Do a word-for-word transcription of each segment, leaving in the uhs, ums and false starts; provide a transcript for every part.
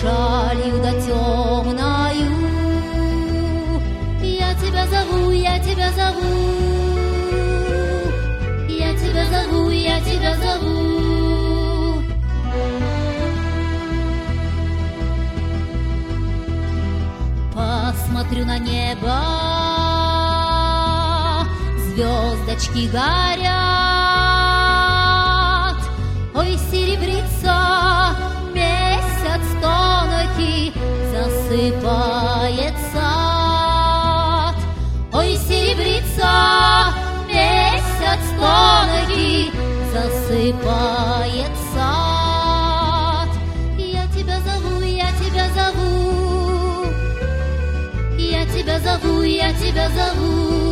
шалью да темною. Я тебя зову, я тебя зову, я тебя зову, я тебя зову. Посмотрю на небо, звездочки горят, ой, серебрится месяц тонкий, засыпает сад. Ой, серебрится месяц тонкий, засыпает сад. Я тебя зову, я тебя зову, я тебя зову, я тебя зову.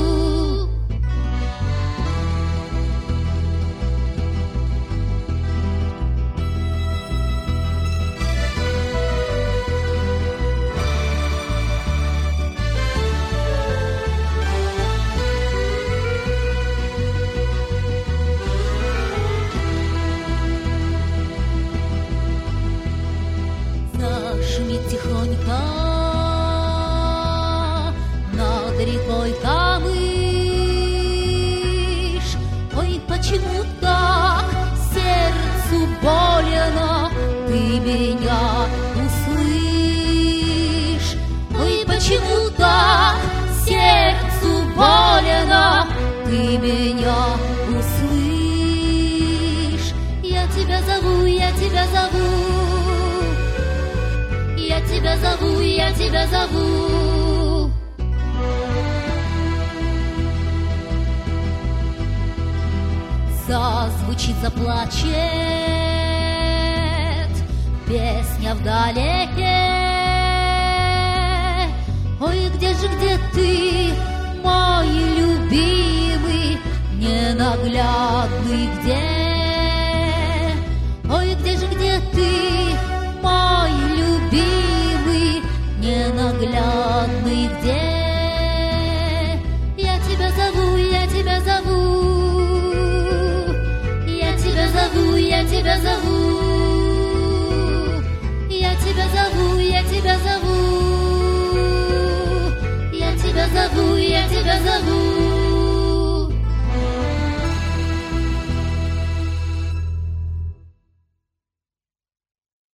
Шумит тихонько над рекой Камыш. Ой, почему так сердцу больно, ты меня услышь. Ой, почему так сердцу больно, ты меня услышь. Я тебя зову, я тебя зову, я тебя зову, я тебя зову. Зазвучит, заплачет песня вдалеке. Ой, где же, где ты, мой любимый, ненаглядный, где? Ой, где же, где ты, мой любимый, ненаглядный, где? Я тебя зову, я тебя зову, я тебя зову, я тебя зову, я тебя зову, я тебя зову, я тебя зову, я тебя зову.